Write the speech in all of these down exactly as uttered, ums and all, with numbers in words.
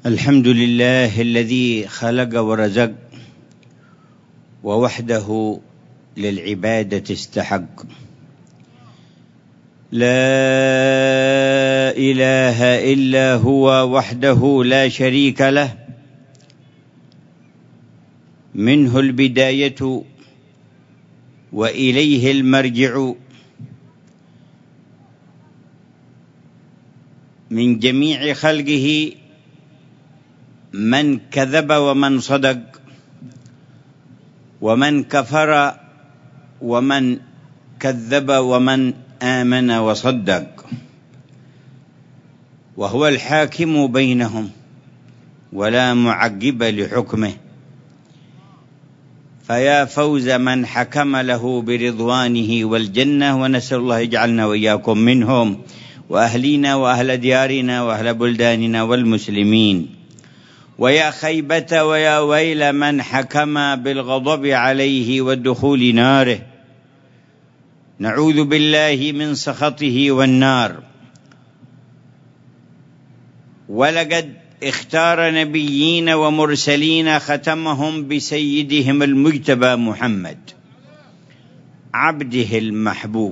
الحمد لله الذي خلق ورزق ووحده للعبادة استحق. لا إله إلا هو وحده لا شريك له، منه البداية وإليه المرجع، من جميع خلقه من كذب ومن صدق، ومن كفر ومن كذب ومن آمن وصدق، وهو الحاكم بينهم ولا معقب لحكمه. فيا فوز من حكم له برضوانه والجنة، ونسأل الله يجعلنا وإياكم منهم، وأهلينا وأهل ديارنا وأهل بلداننا والمسلمين. ويا خيبة ويا ويل من حكم بالغضب عليه والدخول ناره، نعوذ بالله من سخطه والنار. ولقد اختار نبيين ومرسلين ختمهم بسيدهم المجتبى محمد عبده المحبوب،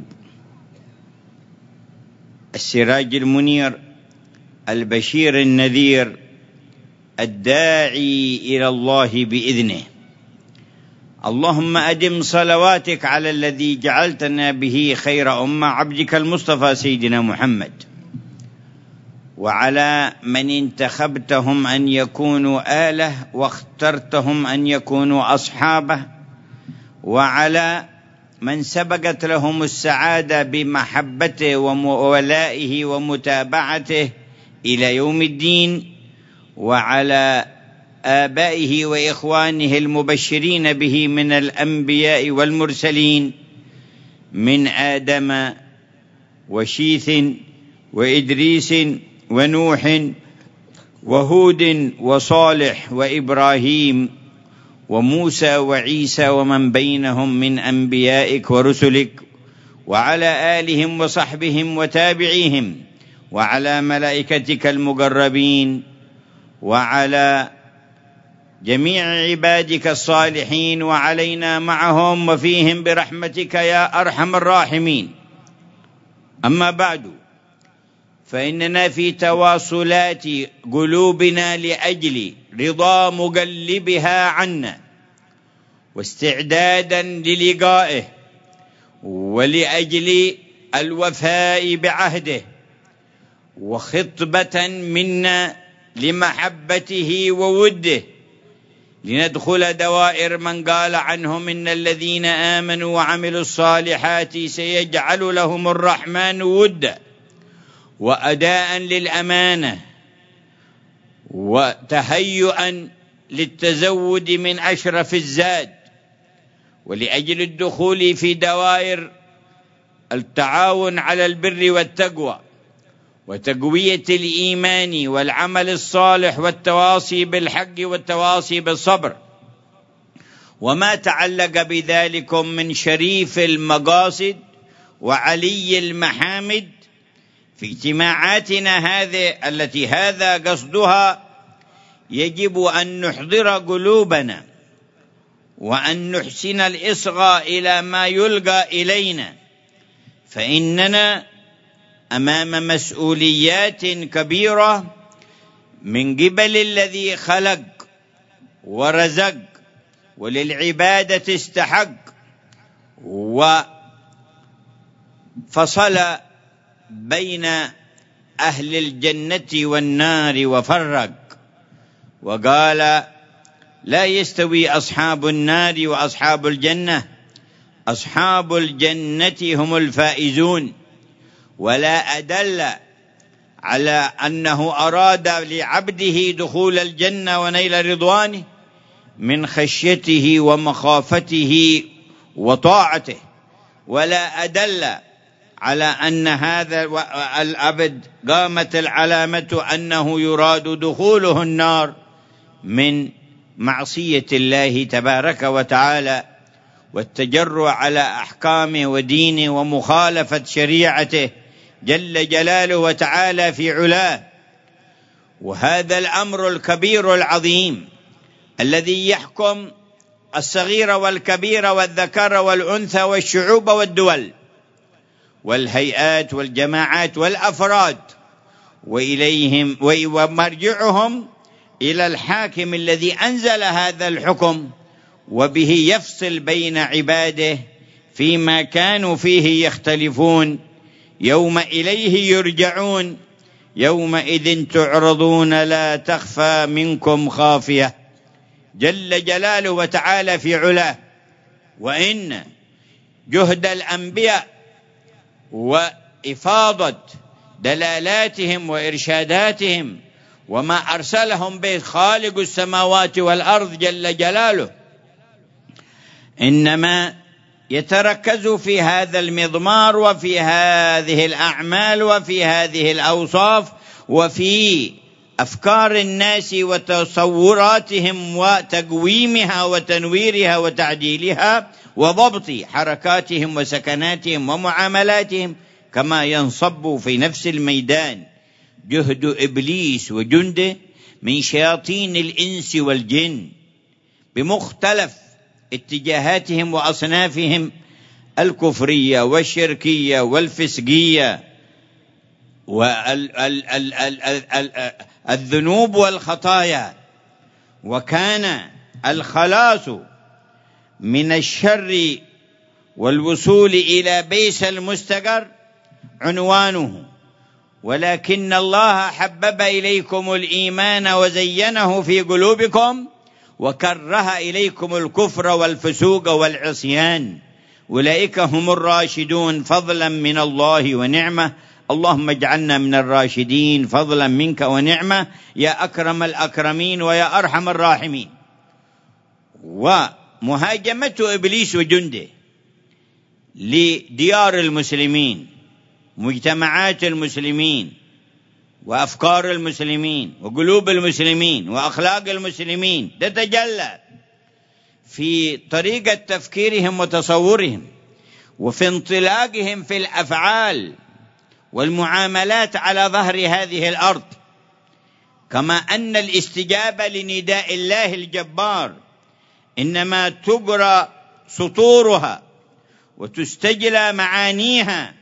السراج المنير، البشير النذير، الداعي إلى الله بإذنه. اللهم أدم صلواتك على الذي جعلتنا به خير أمة، عبدك المصطفى سيدنا محمد، وعلى من انتخبتهم أن يكونوا آله واخترتهم أن يكونوا أصحابه، وعلى من سبقت لهم السعادة بمحبته وولائه ومتابعته إلى يوم الدين، وعلى آبائه وإخوانه المبشرين به من الأنبياء والمرسلين، من آدم وشيث وإدريس ونوح وهود وصالح وإبراهيم وموسى وعيسى ومن بينهم من أنبيائك ورسلك، وعلى آلهم وصحبهم وتابعيهم، وعلى ملائكتك المقربين، وعلى جميع عبادك الصالحين، وعلينا معهم وفيهم برحمتك يا أرحم الراحمين. أما بعد، فإننا في تواصلات قلوبنا لأجل رضا مقلبها عنا، واستعدادا للقائه، ولأجل الوفاء بعهده، وخطبة منا لمحبته ووده، لندخل دوائر من قال عنهم إن الذين آمنوا وعملوا الصالحات سيجعل لهم الرحمن ودا، وأداء للأمانة، وتهيئا للتزود من أشرف الزاد، ولأجل الدخول في دوائر التعاون على البر والتقوى، وتقوية الإيمان والعمل الصالح، والتواصي بالحق والتواصي بالصبر، وما تعلق بذلكم من شريف المقاصد وعلي المحامد. في اجتماعاتنا هذه التي هذا قصدها، يجب أن نحضر قلوبنا، وأن نحسن الإصغاء إلى ما يلقى إلينا، فإننا أمام مسؤوليات كبيرة من قبل الذي خلق ورزق وللعبادة استحق، وفصل بين أهل الجنة والنار وفرق، وقال: لا يستوي أصحاب النار وأصحاب الجنة، أصحاب الجنة هم الفائزون. ولا أدل على أنه أراد لعبده دخول الجنة ونيل رضوانه من خشيته ومخافته وطاعته، ولا أدل على أن هذا العبد قامت العلامة أنه يراد دخوله النار من معصية الله تبارك وتعالى، والتجرؤ على أحكامه ودينه ومخالفة شريعته جل جلاله وتعالى في علاه. وهذا الأمر الكبير العظيم الذي يحكم الصغير والكبير والذكر والأنثى والشعوب والدول والهيئات والجماعات والأفراد، وإليهم ومرجعهم إلى الحاكم الذي أنزل هذا الحكم، وبه يفصل بين عباده فيما كانوا فيه يختلفون. يوم إليه يرجعون يومئذ تعرضون لا تخفى منكم خافية. جل جلاله وتعالى في علاه. وإن جهد الأنبياء وإفاضة دلالاتهم وإرشاداتهم وما أرسلهم به خالق السماوات والأرض جل جلاله إنما يتركز في هذا المضمار وفي هذه الأعمال وفي هذه الأوصاف وفي أفكار الناس وتصوراتهم وتقويمها وتنويرها وتعديلها وضبط حركاتهم وسكناتهم ومعاملاتهم، كما ينصب في نفس الميدان جهد إبليس وجنده من شياطين الإنس والجن بمختلف اتجاهاتهم وأصنافهم الكفرية والشركية والفسقية والذنوب والخطايا. وكان الخلاص من الشر والوصول إلى بئس المستقر عنوانه. ولكن الله حبب إليكم الإيمان وزينه في قلوبكم وكره إليكم الكفر والفسوق والعصيان أولئك هم الراشدون فضلا من الله ونعمة. اللهم اجعلنا من الراشدين فضلا منك ونعمة يا أكرم الأكرمين ويا أرحم الراحمين. ومهاجمة إبليس وجنده لديار المسلمين، مجتمعات المسلمين، وأفكار المسلمين، وقلوب المسلمين، وأخلاق المسلمين، تتجلى في طريقة تفكيرهم وتصورهم وفي انطلاقهم في الأفعال والمعاملات على ظهر هذه الأرض. كما أن الاستجابة لنداء الله الجبار إنما تقرأ سطورها وتستجلى معانيها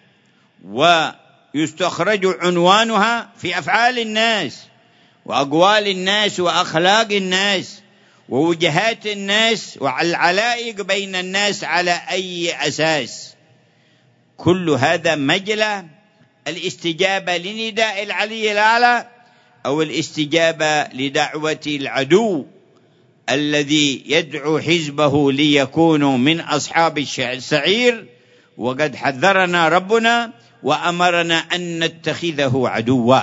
ويستخرج عنوانها في أفعال الناس وأقوال الناس وأخلاق الناس ووجهات الناس والعلائق بين الناس على أي أساس. كل هذا مجلى الاستجابة لنداء العلي الأعلى أو الاستجابة لدعوة العدو الذي يدعو حزبه ليكونوا من أصحاب السعير. وقد حذرنا ربنا وأمرنا أن نتخذه عدوا.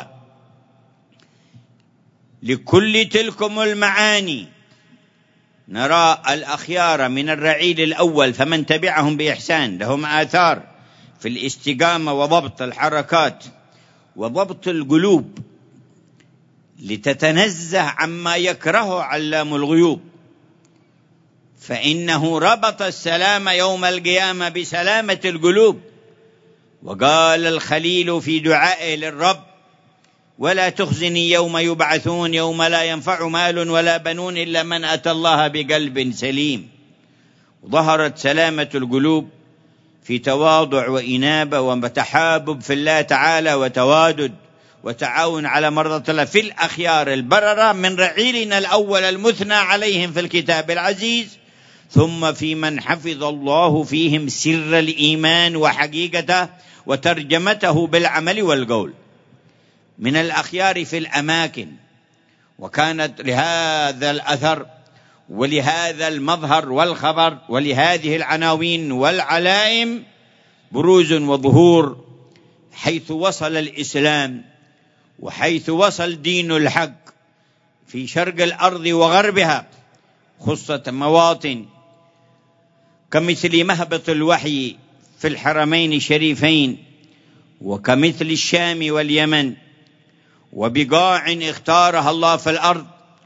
لكل تلكم المعاني نرى الأخيار من الرعيل الأول فمن تبعهم بإحسان لهم آثار في الاستقامة وضبط الحركات وضبط القلوب لتتنزه عما يكره علام الغيوب، فإنه ربط السلام يوم القيامة بسلامة القلوب. وقال الخليل في دعائه للرب: ولا تخزني يوم يبعثون يوم لا ينفع مال ولا بنون إلا من أتى الله بقلب سليم. ظهرت سلامة القلوب في تواضع وإنابة وتحابب في الله تعالى وتوادد وتعاون على مرضى الله في الأخيار البررة من رعيلنا الأول المثنى عليهم في الكتاب العزيز، ثم في من حفظ الله فيهم سر الإيمان وحقيقته وترجمته بالعمل والقول من الأخيار في الأماكن. وكانت لهذا الأثر ولهذا المظهر والخبر ولهذه العناوين والعلائم بروز وظهور حيث وصل الإسلام وحيث وصل دين الحق في شرق الأرض وغربها، خصة مواطن كمثل مهبط الوحي في الحرمين الشريفين وكمثل الشام واليمن وبقاع اختارها الله في الأرض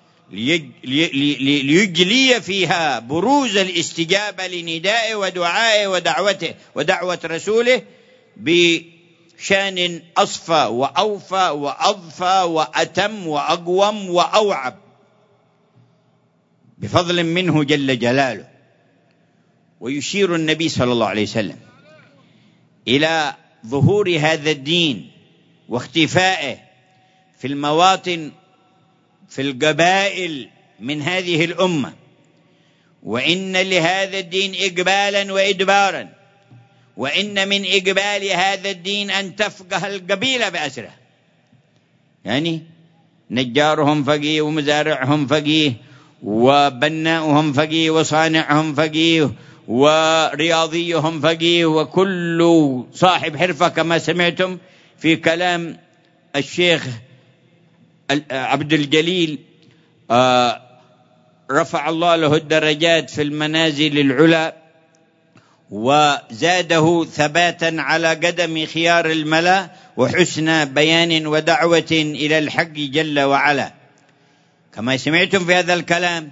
ليجلي فيها بروز الاستجابة لندائه ودعائه ودعوته ودعوة رسوله شان أصفى وأوفى وأضفى وأتم وأقوم وأوعب بفضل منه جل جلاله. ويشير النبي صلى الله عليه وسلم إلى ظهور هذا الدين واختفائه في المواطن في القبائل من هذه الأمة، وإن لهذا الدين إقبالا وإدبارا، وإن من إقبال هذا الدين أن تفقه القبيلة بأسره، يعني نجارهم فقيه ومزارعهم فقيه وبناؤهم فقيه وصانعهم فقيه ورياضيهم فقيه وكل صاحب حرفة، كما سمعتم في كلام الشيخ عبد الجليل رفع الله له الدرجات في المنازل العلى وزاده ثباتا على قدم خيار الملا وحسن بيان ودعوة إلى الحق جل وعلا. كما سمعتم في هذا الكلام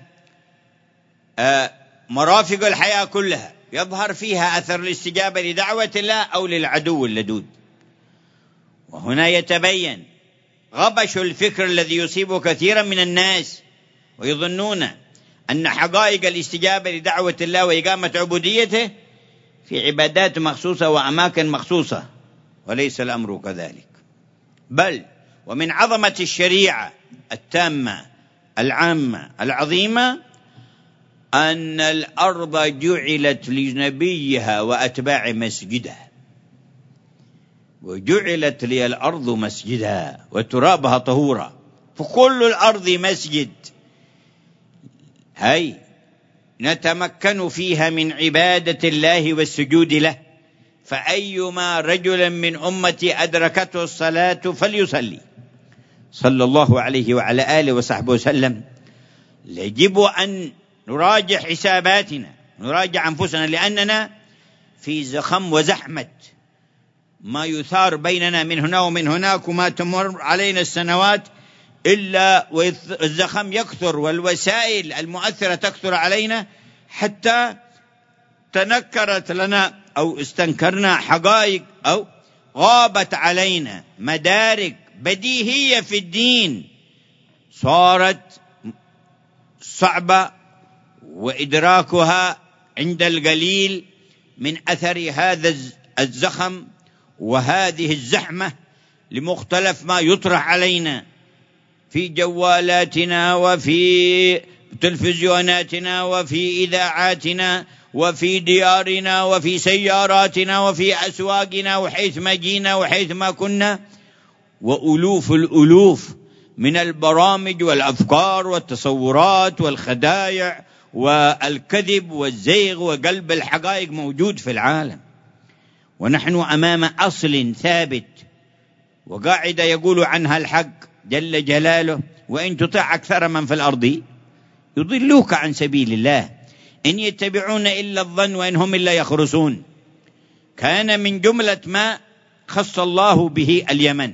مرافق الحياة كلها يظهر فيها أثر الاستجابة لدعوة الله أو للعدو اللدود. وهنا يتبين غبش الفكر الذي يصيب كثيرا من الناس، ويظنون أن حقائق الاستجابة لدعوة الله وإقامة عبوديته في عبادات مخصوصة وأماكن مخصوصة، وليس الأمر كذلك. بل ومن عظمة الشريعة التامة العامة العظيمة أن الأرض جعلت لنبيها وأتباع مسجدها، وجعلت لي الأرض مسجدا وترابها طهورا، فكل الأرض مسجد، هاي نتمكن فيها من عبادة الله والسجود له. فأيما رجل من أمتي أدركته الصلاة فليصلي، صلى الله عليه وعلى آله وصحبه وسلم. يجب أن نراجع حساباتنا، نراجع أنفسنا، لأننا في زخم وزحمة ما يثار بيننا من هنا ومن هناك، وما تمر علينا السنوات إلا والزخم يكثر والوسائل المؤثرة تكثر علينا، حتى تنكرت لنا أو استنكرنا حقائق أو غابت علينا مدارك بديهية في الدين صارت صعبة وإدراكها عند القليل من أثر هذا الزخم وهذه الزحمة لمختلف ما يطرح علينا في جوالاتنا وفي تلفزيوناتنا وفي إذاعاتنا وفي ديارنا وفي سياراتنا وفي أسواقنا وحيث ما جينا وحيث ما كنا، وألوف الألوف من البرامج والأفكار والتصورات والخدايع والكذب والزيغ وقلب الحقائق موجود في العالم. ونحن أمام أصل ثابت وقاعدة يقول عنها الحق جل جلاله: وإن تطع أكثر من في الأرض يضلوك عن سبيل الله إن يتبعون إلا الظن وإن هم إلا يخرصون. كان من جملة ما خص الله به اليمن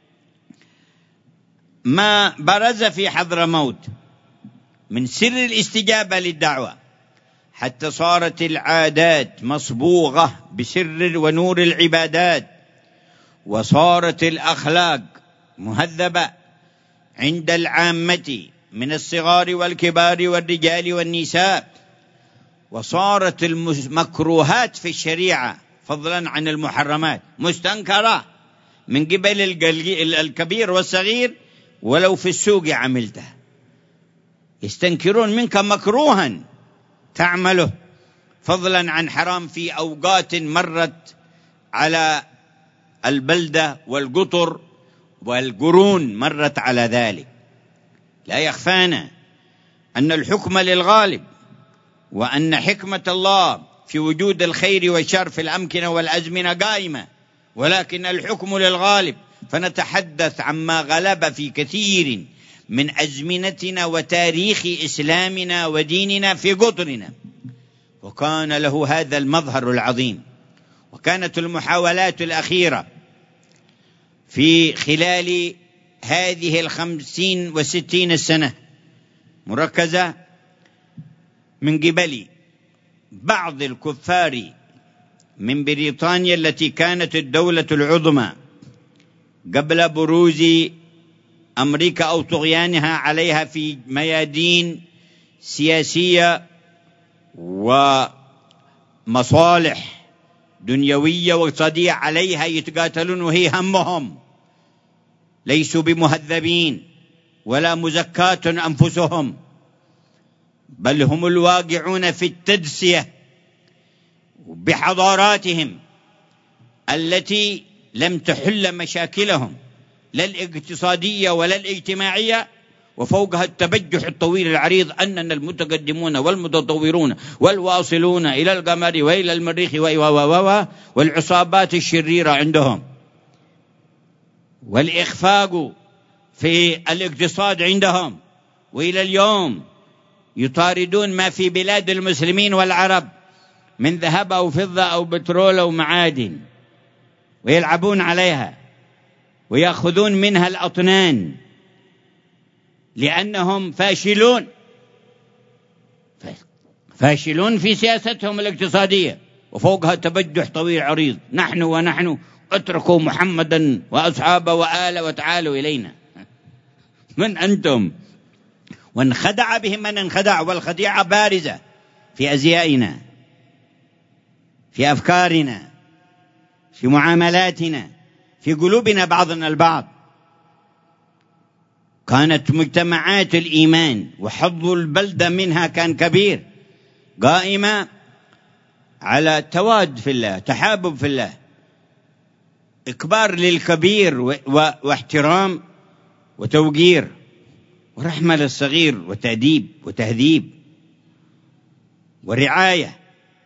ما برز في حضرموت من سر الاستجابة للدعوة، حتى صارت العادات مصبوغة بسر ونور العبادات، وصارت الأخلاق مهذبة عند العامة من الصغار والكبار والرجال والنساء، وصارت المكروهات في الشريعة فضلا عن المحرمات مستنكرة من قبل الكبير والصغير، ولو في السوق عملته يستنكرون منك مكروها تعمله، فضلا عن حرام في أوقات مرت على البلدة والقطر والقرون مرت على ذلك. لا يخفانا أن الحكم للغالب، وأن حكمة الله في وجود الخير والشر في الأمكنة والأزمنة قائمة، ولكن الحكم للغالب، فنتحدث عما غلب في كثير من أزمنتنا وتاريخ إسلامنا وديننا في قطرنا، وكان له هذا المظهر العظيم. وكانت المحاولات الأخيرة في خلال هذه الخمسين وستين السنة مركزة من قبل بعض الكفار من بريطانيا التي كانت الدولة العظمى قبل بروز أمريكا أو طغيانها عليها في ميادين سياسية ومصالح دنيوية واقتصادية عليها يتقاتلون، وهي همهم، ليسوا بمهذبين ولا مزكاة أنفسهم، بل هم الواقعون في التدسية بحضاراتهم التي لم تحل مشاكلهم لا الاقتصادية ولا الاجتماعية، وفوقها التبجح الطويل العريض أننا المتقدمون والمتطورون والواصلون إلى القمر وإلى المريخ والعصابات الشريرة عندهم، والإخفاق في الاقتصاد عندهم، وإلى اليوم يطاردون ما في بلاد المسلمين والعرب من ذهب أو فضة أو بترول أو معادن، ويلعبون عليها ويأخذون منها الأطنان لأنهم فاشلون فاشلون في سياستهم الاقتصادية، وفوقها تبجح طويل عريض، نحن ونحن اتركوا محمدا وأصحابه وآله وتعالوا إلينا. من أنتم؟ وانخدع بهم من انخدع، والخديعة بارزة في أزيائنا، في أفكارنا، في معاملاتنا، في قلوبنا بعضنا البعض. كانت مجتمعات الإيمان وحظ البلدة منها كان كبير، قائمة على تواد في الله، تحابب في الله، إكبار للكبير واحترام وتوقير، ورحمة للصغير وتأديب وتهذيب ورعاية.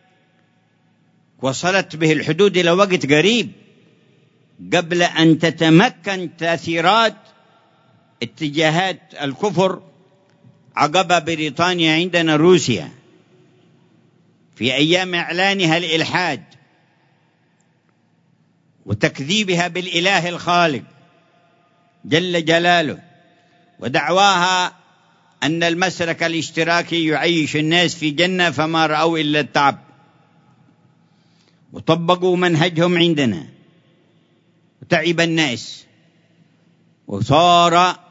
وصلت به الحدود إلى وقت قريب قبل أن تتمكن تأثيرات اتجاهات الكفر عقب بريطانيا عندنا روسيا في أيام إعلانها الإلحاد وتكذيبها بالإله الخالق جل جلاله، ودعواها أن المسلك الاشتراكي يعيش الناس في جنة، فما رأوا إلا التعب، وطبقوا منهجهم عندنا وتعب الناس، وصار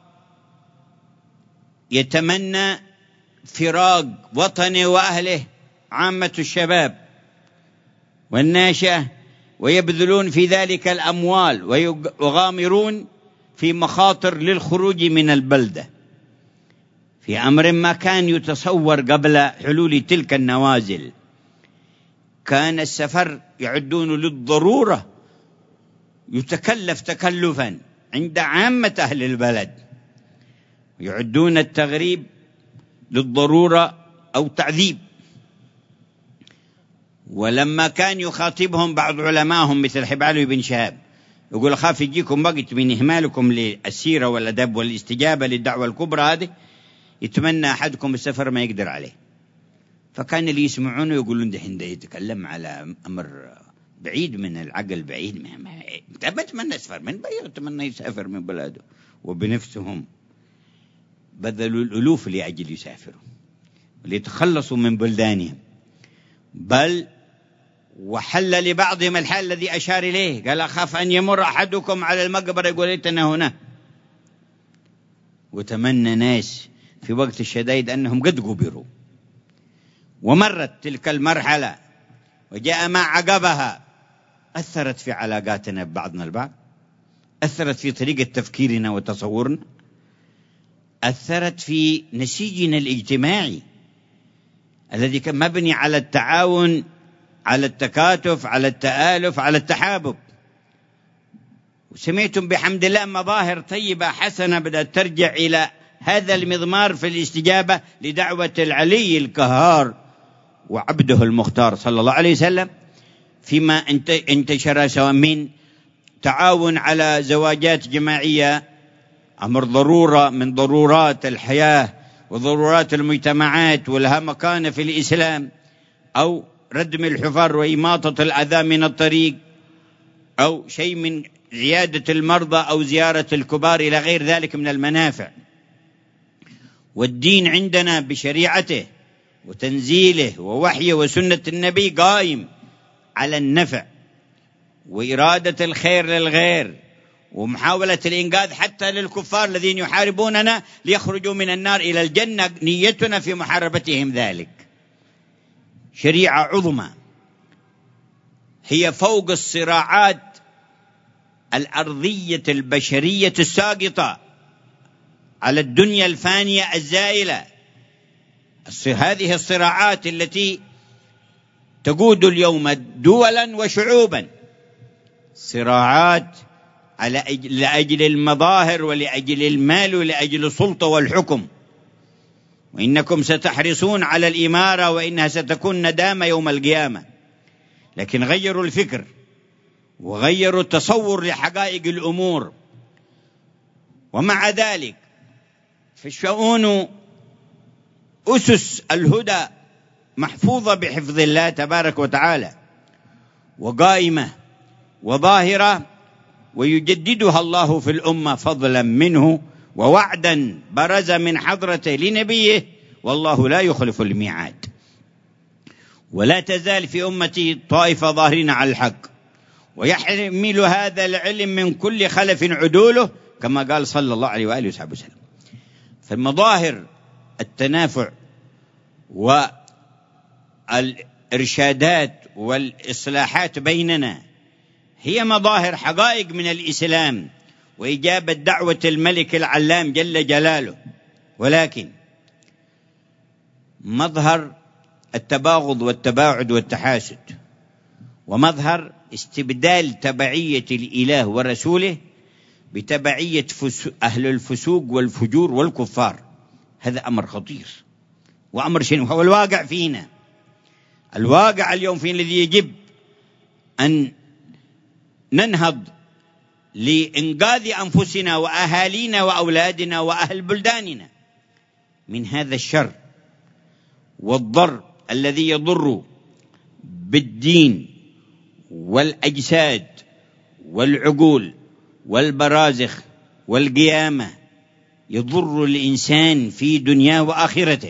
يتمنى فراق وطنه وأهله عامة الشباب والناشئة، ويبذلون في ذلك الأموال ويغامرون في مخاطر للخروج من البلدة في أمر ما كان يتصور قبل حلول تلك النوازل. كان السفر يعدون للضرورة، يتكلف تكلفا عند عامة أهل البلد، يعدون التغريب للضرورة أو تعذيب. ولما كان يخاطبهم بعض علمائهم مثل حبالي بن شهاب يقول أخاف يجيكم وقت من إهمالكم للسيرة والأدب والاستجابة للدعوة الكبرى هذه يتمنى أحدكم السفر ما يقدر عليه. فكان اللي يسمعونه يقولون ده هنده يتكلم على أمر بعيد من العقل، بعيد ما ما بتمنى يسافر من بيه، يتمنى يسافر من بلاده، وبنفسهم بذلوا الألوف لأجل يسافروا ليتخلصوا من بلدانهم. بل وحل لبعضهم الحال الذي أشار إليه، قال أخاف أن يمر أحدكم على المقبرة يقول ليتنا هنا. وتمنى ناس في وقت الشدائد أنهم قد قبروا. ومرت تلك المرحلة وجاء ما عقبها، أثرت في علاقاتنا ببعضنا البعض، أثرت في طريقة تفكيرنا وتصورنا، أثرت في نسيجنا الاجتماعي الذي كان مبني على التعاون، على التكاتف، على التآلف، على التحابب. وسمعتم بحمد الله مظاهر طيبة حسنة بدأت ترجع إلى هذا المضمار في الاستجابة لدعوة العلي القهار وعبده المختار صلى الله عليه وسلم، فيما انتشر سواء من تعاون على زواجات جماعية، أمر ضرورة من ضرورات الحياة وضرورات المجتمعات ولها مكانة في الإسلام، أو ردم الحفر وإماطة الأذى من الطريق، أو شيء من عيادة المرضى أو زيارة الكبار إلى غير ذلك من المنافع. والدين عندنا بشريعته وتنزيله ووحيه وسنة النبي قائم على النفع وإرادة الخير للغير ومحاولة الإنقاذ حتى للكفار الذين يحاربوننا ليخرجوا من النار إلى الجنة، نيتنا في محاربتهم ذلك. شريعة عظمى هي فوق الصراعات الأرضية البشرية الساقطة على الدنيا الفانية الزائلة. هذه الصراعات التي تقود اليوم دولا وشعوبا، صراعات على أجل لأجل المظاهر ولأجل المال ولأجل السلطة والحكم، وإنكم ستحرصون على الإمارة وإنها ستكون ندامة يوم القيامة. لكن غيروا الفكر وغيروا التصور لحقائق الأمور. ومع ذلك فالشؤون أسس الهدى محفوظة بحفظ الله تبارك وتعالى وقائمة وظاهرة، ويجددها الله في الأمة فضلا منه ووعدا برز من حضرته لنبيه، والله لا يخلف الميعاد. ولا تزال في أمتي طائفة ظاهرين على الحق ويحمل هذا العلم من كل خلف عدوله، كما قال صلى الله عليه وآله وصحبه وسلم. فالمظاهر التنافع والإرشادات والإصلاحات بيننا هي مظاهر حقائق من الإسلام وإجابة دعوة الملك العلام جل جلاله، ولكن مظهر التباغض والتباعد والتحاسد، ومظهر استبدال تبعية الإله ورسوله بتبعية أهل الفسوق والفجور والكفار. هذا أمر خطير وأمر شنو هو الواقع فينا. الواقع اليوم فينا الذي يجب أن ننهض لإنقاذ أنفسنا وأهالينا وأولادنا وأهل بلداننا من هذا الشر والضر الذي يضر بالدين والأجساد والعقول والبرازخ والقيامة، يضر الإنسان في دنياه وآخرته.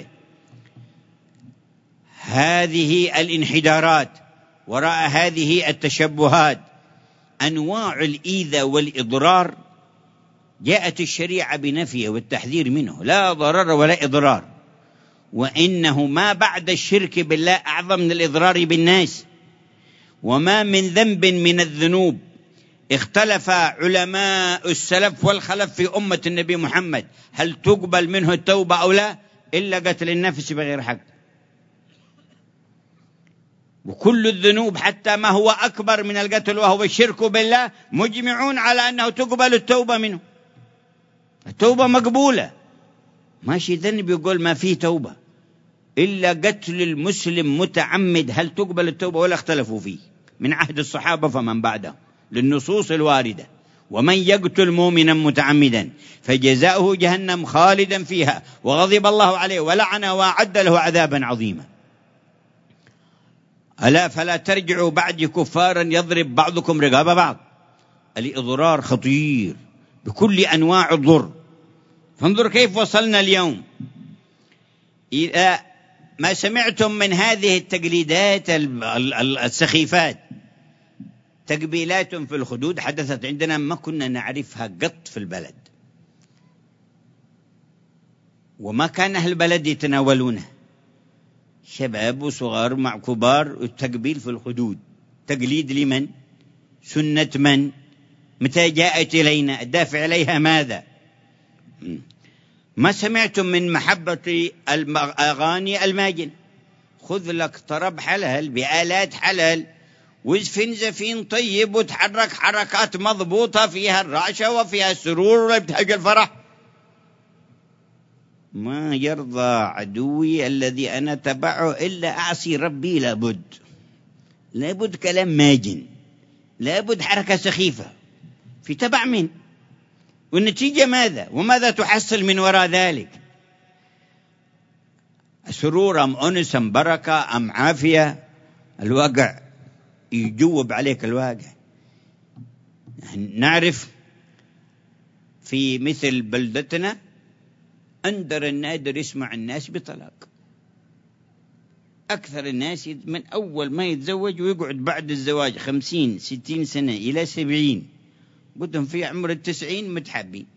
هذه الانحدارات وراء هذه التشبهات أنواع الإيذاء والإضرار جاءت الشريعة بنفيه والتحذير منه، لا ضرر ولا إضرار، وإنه ما بعد الشرك بالله أعظم من الإضرار بالناس. وما من ذنب من الذنوب اختلف علماء السلف والخلف في أمة النبي محمد هل تقبل منه التوبة أو لا إلا قتل النفس بغير حق. وكل الذنوب حتى ما هو أكبر من القتل وهو الشرك بالله مجمعون على أنه تقبل التوبة منه. التوبة مقبولة، ماشي ذنب يقول ما فيه توبة إلا قتل المسلم متعمد هل تقبل التوبة ولا اختلفوا فيه من عهد الصحابة فمن بعده للنصوص الواردة. ومن يقتل مؤمنا متعمدا فجزاؤه جهنم خالدا فيها وغضب الله عليه ولعنه وأعد له عذابا عظيما. ألا فلا ترجعوا بعد كفارا يضرب بعضكم رقاب بعض. الإضرار خطير بكل أنواع الضر. فانظر كيف وصلنا اليوم. إذا ما سمعتم من هذه التقليدات السخيفات تقبيلات في الخدود حدثت عندنا ما كنا نعرفها قط في البلد، وما كان أهل البلد يتناولونها، شباب وصغار مع كبار، التقبيل في الخدود تقليد لمن؟ سنة من؟ متى جاءت إلينا؟ الدافع إليها ماذا؟ ما سمعتم من محبة الأغاني الماجن؟ خذ لك طرب حلال بآلات حلال وزفين زفين طيب وتحرك حركات مضبوطة فيها الرعشة وفيها السرور وابتهاج الفرح. ما يرضى عدوي الذي أنا تبعه إلا أعصي ربي. لابد لابد كلام ماجن، لابد حركة سخيفة في تبع من؟ والنتيجة ماذا؟ وماذا تحصل من وراء ذلك؟ سرور أم أنس أم بركة أم عافية؟ الواقع يجوب عليك الواقع. نعرف في مثل بلدتنا أندر النادر يسمع الناس بطلاق، أكثر الناس من أول ما يتزوج ويقعد بعد الزواج خمسين ستين سنة إلى سبعين، بدهم في عمر التسعين متحبين،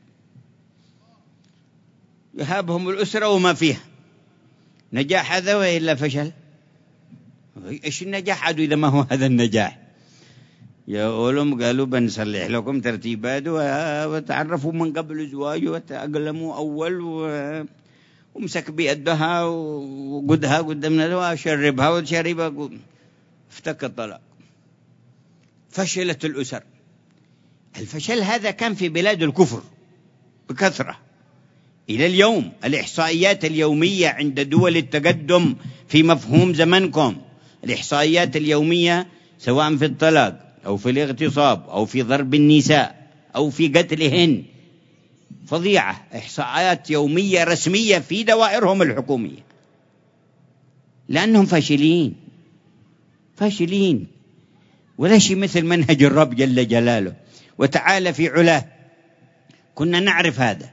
يهابهم الأسرة وما فيها. نجاح هذا وإلا فشل؟ إيش النجاح عدو إذا ما هو هذا النجاح؟ يقولون قالوا بنصلح لكم ترتيبات وتعرفوا من قبل الزواج وتأقلموا أول ومسك بيدها وقدها قدامنا وشربها وشربها، افتك الطلاق. فشلت الأسر. الفشل هذا كان في بلاد الكفر بكثرة. إلى اليوم الإحصائيات اليومية عند دول التقدم في مفهوم زمنكم، الإحصائيات اليومية سواء في الطلاق أو في الاغتصاب أو في ضرب النساء أو في قتلهن فظيعة، إحصائيات يومية رسمية في دوائرهم الحكومية، لأنهم فاشلين فاشلين. ولا شيء مثل منهج الرب جل جلاله وتعالى في علاه. كنا نعرف هذا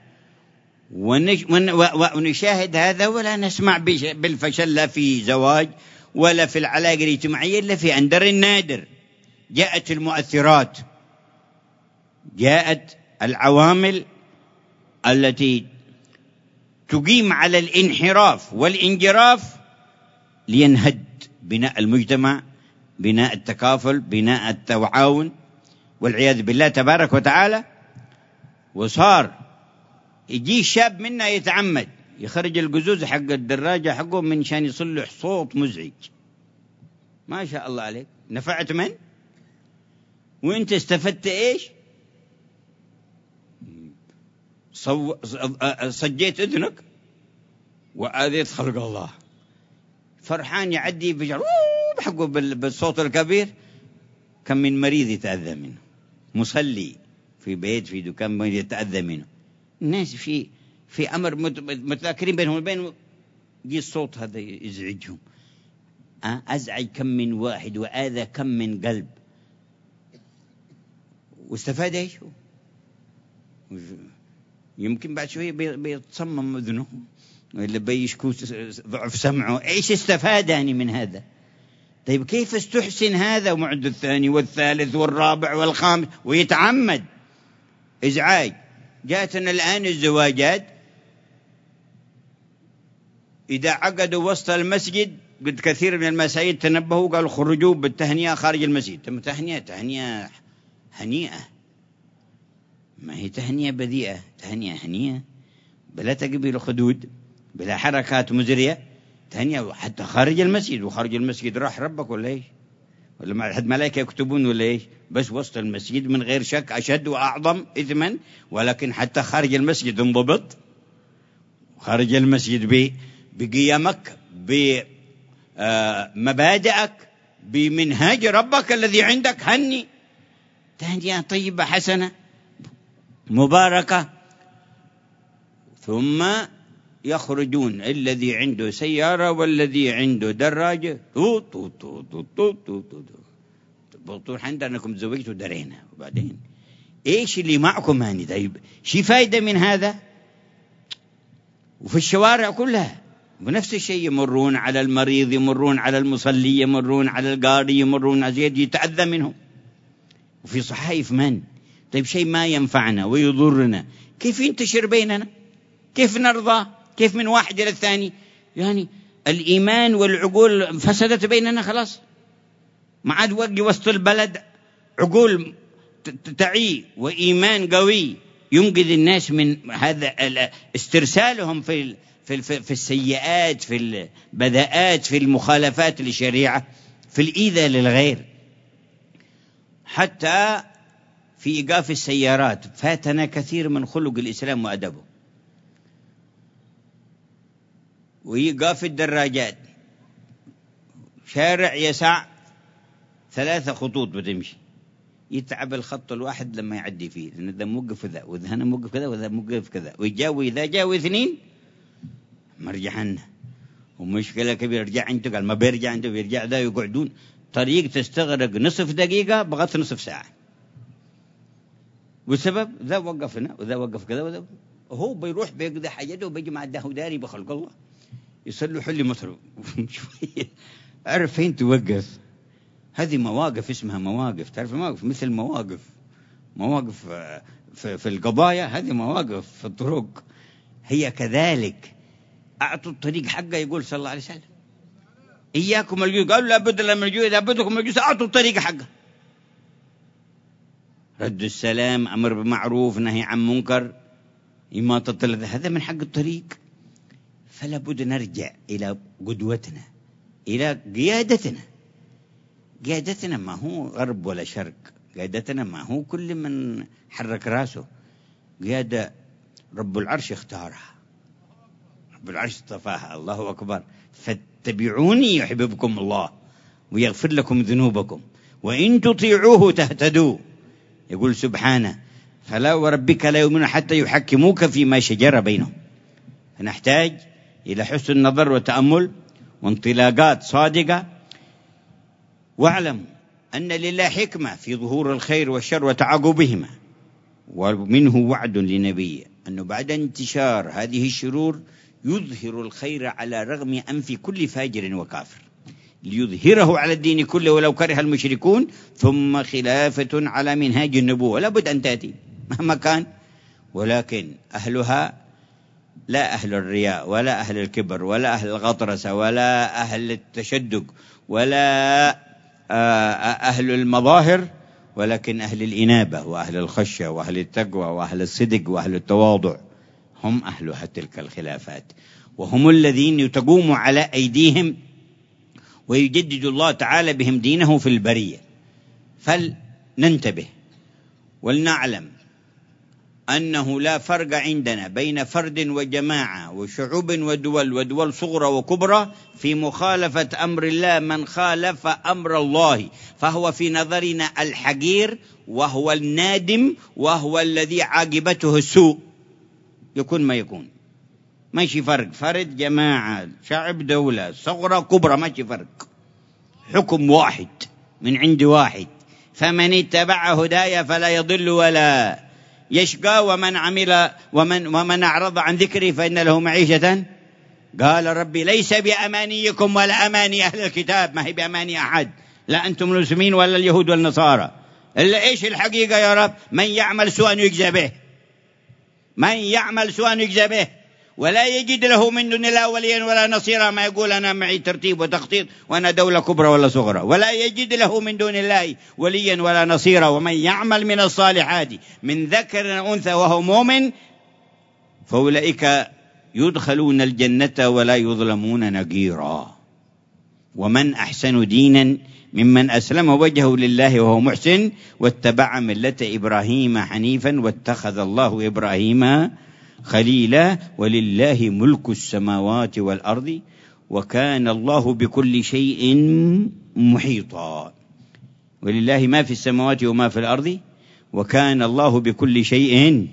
ونشاهد هذا ولا نسمع بالفشل لا في زواج ولا في العلاقة الاجتماعية إلا في أندر النادر. جاءت المؤثرات، جاءت العوامل التي تقيم على الانحراف والانجراف لينهد بناء المجتمع، بناء التكافل، بناء التعاون، والعياذ بالله تبارك وتعالى. وصار يجي شاب منا يتعمد يخرج القزوز حق الدراجة حقه من شان يصلح صوت مزعج. ما شاء الله عليك، نفعت من؟ وانت استفدت ايش؟ صو... صجيت اذنك وآذيت خلق الله. فرحان يعدي بجر حقه بالصوت الكبير، كم من مريض يتأذى منه، مصلي في بيت في دكان يتأذى منه. الناس في في أمر متذاكرين بينهم وبين دي الصوت هذا يزعجهم. أزعج كم من واحد وآذى كم من قلب، واستفاد ايش؟ يمكن بعد شوية بيتصمم أذنه ولا بيشكو ضعف سمعه. ايش استفاد يعني من هذا؟ طيب كيف استحسن هذا ومعد الثاني والثالث والرابع والخامس ويتعمد إزعاج؟ جاءتنا الآن الزواجات إذا عقدوا وسط المسجد، قد كثير من المساجد تنبهوا قالوا خرجوا بالتهنئة خارج المسجد. تم تهنئة تهنئة هنيئة، ما هي تهنئة بذيئة، تهنئة هنيئة بلا تقبيل خدود بلا حركات مزرية، تهنئة حتى خارج المسجد. وخارج المسجد راح ربك ولا ايش؟ ولا ما حد ملائكة يكتبون ولا ايش؟ بس وسط المسجد من غير شك أشد وأعظم إثما، ولكن حتى خارج المسجد انضبط. خارج المسجد بقيمك بمبادئك بمنهاج ربك الذي عندك هني تهنئة طيبة حسنة مباركة. ثم يخرجون الذي عنده سيارة والذي عنده دراجة تو تو تو تو تو تو تو بطول عندكم تزوجتوا درينا. وبعدين ايش اللي معكم هاني؟ طيب شي فايدة من هذا؟ وفي الشوارع كلها بنفس الشيء، يمرون على المريض، يمرون على المصلي، يمرون على القاري، يمرون على زيد يتأذى منهم. وفي صحائف من؟ طيب شيء ما ينفعنا ويضرنا كيف ينتشر بيننا؟ كيف نرضى؟ كيف من واحد إلى الثاني؟ يعني الإيمان والعقول فسدت بيننا خلاص، ما عاد وقي وسط البلد عقول تعي وإيمان قوي ينقذ الناس من هذا استرسالهم في في في السيئات، في البذاءات، في المخالفات للشريعة، في الإيذاء للغير. حتى في إيقاف السيارات فاتنا كثير من خلق الإسلام وأدبه. وإيقاف الدراجات، شارع يسع ثلاثة خطوط بتمشي، يتعب الخط الواحد لما يعدي فيه، لأن ذا موقف كذا وذا هنا موقف كذا وذا موقف كذا، ويجاوي إذا جاوي اثنين مرجع عنه ومشكلة كبيرة. رجع عنده قال ما بيرجع عنده بيرجع ذا، يقعدون طريق تستغرق نصف دقيقة بغت نصف ساعة، والسبب ذا وقف هنا وذا وقف كذا وذا. هو بيروح بيقضي حاجته وبيجي مع الدهوداري بخلق الله. يصلحوا لي مصر شوية، أعرف فين توقف. هذه مواقف اسمها مواقف، تعرف مواقف مثل مواقف مواقف في, في القضايا، هذه مواقف في الطرق. هي كذلك، أعطوا الطريق حقه. يقول صلى الله عليه وسلم إياكم الجوع، قالوا لابد لنا من الجوع، لابدكم الجوع، أعطوا الطريق حقه. رد السلام، أمر بمعروف، نهي عن منكر، إماطة الأذى، هذا من حق الطريق. فلا بد نرجع إلى قدوتنا، إلى قيادتنا. قيادتنا ما هو غرب ولا شرق، قيادتنا ما هو كل من حرك راسه. قيادة رب العرش اختارها، رب العرش اصطفاها، الله أكبر. فاتبعوني يحببكم الله ويغفر لكم ذنوبكم وإن تطيعوه تهتدوا. يقول سبحانه فلا وربك لا يؤمنون حتى يحكموك فيما شجر بينهم. فنحتاج إلى حسن النظر وتأمل وانطلاقات صادقة. واعلم أن لله حكمة في ظهور الخير والشر وتعاقبهما، ومنه وعد لنبيه أنه بعد انتشار هذه الشرور يظهر الخير على رغم أنف كل فاجر وكافر، ليظهره على الدين كله ولو كره المشركون. ثم خلافة على منهاج النبوة لابد أن تأتي مهما كان، ولكن أهلها لا أهل الرياء ولا أهل الكبر ولا أهل الغطرسة ولا أهل التشدق ولا أهل المظاهر، ولكن أهل الإنابة وأهل الخشية وأهل التقوى وأهل الصدق وأهل التواضع، هم أهلها تلك الخلافات، وهم الذين تقوم على أيديهم ويجدد الله تعالى بهم دينه في البرية. فلننتبه ولنعلم أنه لا فرق عندنا بين فرد وجماعة وشعوب ودول ودول صغرى وكبرى في مخالفة أمر الله. من خالف أمر الله فهو في نظرنا الحقير، وهو النادم، وهو الذي عاقبته السوء. يكون ما يكون، ماشي فرق، فرد جماعة شعب دولة صغرى كبرى، ماشي فرق، حكم واحد من عند واحد. فمن اتبع هدايا فلا يضل ولا يشقى، ومن عمل ومن ومن أعرض عن ذكري فإن له معيشة. قال ربي ليس بأمانيكم ولا أماني أهل الكتاب، ما هي بأماني أحد، لا أنتم المسلمين ولا اليهود والنصارى. إلا إيش الحقيقة يا رب؟ من يعمل سوءا يجزى به، من يعمل سوءا يجزى به، ولا يجد له من دون الله وليا ولا نصيرا. ما يقول أنا معي ترتيب وتخطيط وأنا دولة كبرى ولا صغرى، ولا يجد له من دون الله وليا ولا نصيرا. ومن يعمل من الصالحات من ذكر أو أنثى وهو مؤمن فأولئك يدخلون الجنة ولا يظلمون نقيرا. ومن أحسن دينا ممن أسلم وجهه لله وهو محسن واتبع ملة إبراهيم حنيفا واتخذ الله إبراهيم خليلا. ولله ملك السماوات والأرض وكان الله بكل شيء محيطا. ولله ما في السماوات وما في الأرض وكان الله بكل شيء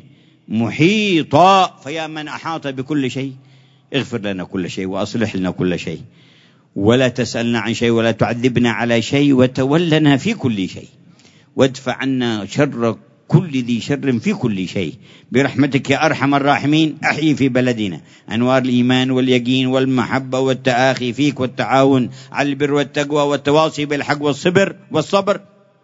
محيطا. فيا من أحاط بكل شيء اغفر لنا كل شيء وأصلح لنا كل شيء، ولا تسألنا عن شيء ولا تعذبنا على شيء، وتولنا في كل شيء، وادفع عنا شر كل ذي شر في كل شيء برحمتك يا أرحم الراحمين. أحيي في بلدنا أنوار الإيمان واليقين والمحبة والتآخي فيك والتعاون على البر والتقوى والتواصي بالحق والصبر والصبر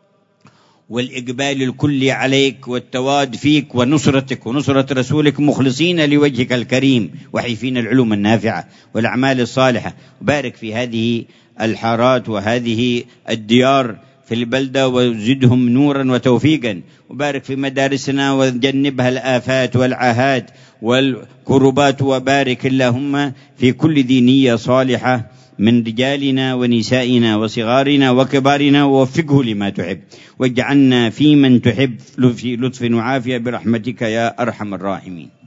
والإقبال الكلي عليك والتواد فيك ونصرتك ونصرة رسولك مخلصين لوجهك الكريم، وحيفين العلوم النافعة والأعمال الصالحة. بارك في هذه الحارات وهذه الديار في البلدة وزدهم نورا وتوفيقا، وبارك في مدارسنا وجنبها الآفات والعاهات والكربات، وبارك اللهم في كل ذي نية صالحة من رجالنا ونسائنا وصغارنا وكبارنا، ووفقه لما تحب، واجعلنا في من تحب في لطف وعافية برحمتك يا أرحم الراحمين.